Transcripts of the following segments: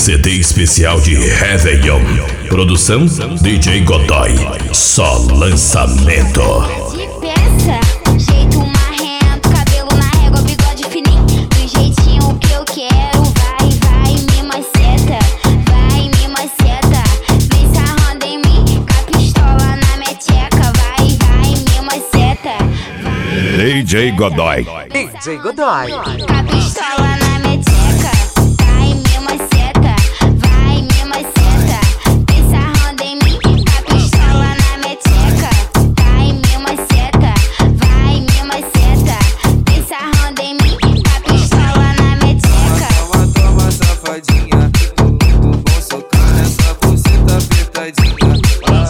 CD especial de Réveillon. Produção DJ Godoy. Só lançamento. De peça, jeito marrento, cabelo na régua, bigode fininho, do jeitinho que eu quero. Vai, me maceta, me maceta. Vem sarrando em mim, com a pistola na minha tcheca. Vai, me maceta. DJ Godoy. DJ Godoy. Com a pistola na minha tcheca. Vai, me maceta, me maceta. Vem sarrando em mim, com a pistola na minha tcheca. Vai, me maceta, me maceta. Vem sarrando em mim, com a pistola na minha tcheca. Toma, safadinha. Vou socar nessa buceta apertadinha.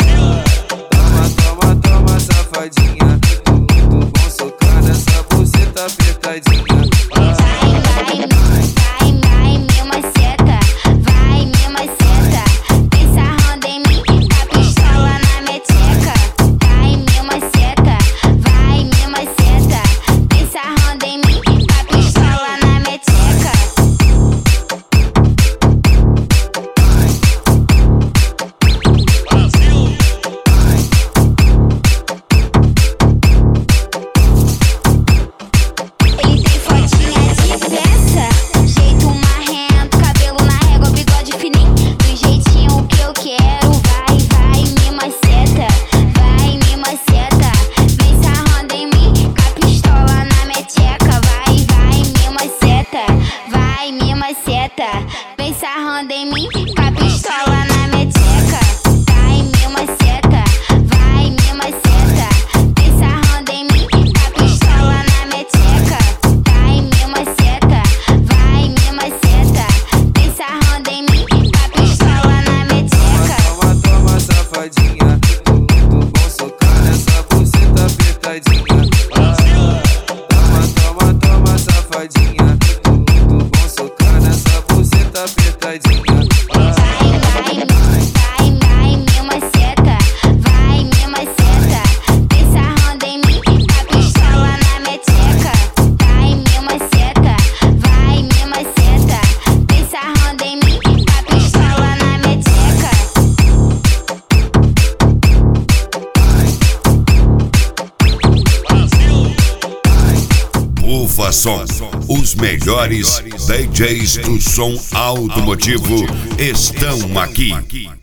Toma, safadinha. Vou socar nessa buceta apertadinha. Vem sarrando em mim, com a pistola na minha tcheca. Vai, me maceta, me maceta. Vem sarrando em mim, com a pistola na minha tcheca. Vai, me maceta, me maceta. Vem sarrando em mim, com a pistola na minha tcheca. Toma, safadinha. Vou socar nessa buceta apertadinha. Toma, safadinha. Vou socar nessa buceta apertadinha. Vai, me maceta, me maceta. Vem sarrando em mim, com a pistola na minha tcheca. Vai, me maceta, me maceta. Vem sarrando em mim, com a pistola na minha tcheca. Ufa Som, os melhores DJs do som automotivo estão aqui.